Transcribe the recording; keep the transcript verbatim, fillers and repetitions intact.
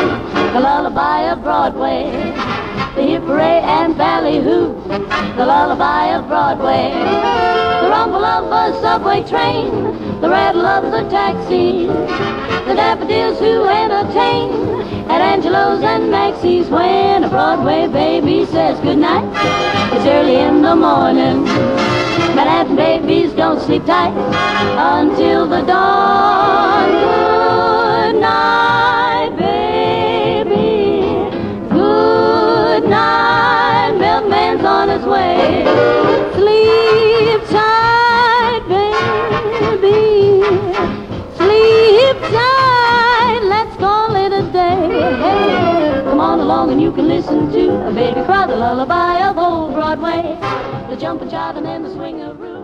the lullaby of Broadway, the hip hooray and ballyhoo, the lullaby of Broadway, the rumble of a subway train, the rattle of the taxi, the daffodils who entertain at Angelo's and Maxie's. When a Broadway baby says goodnight, it's early in the morning. Manhattan babies don't sleep tight until the dawn. Good night, baby. Good night, milkman's on his way. Sleep tight, baby. Sleep tight, let's call it a day. Hey, come on along and you can listen to a baby cry, the lullaby of old Broadway, the jumping, jiving, and the swingaroo.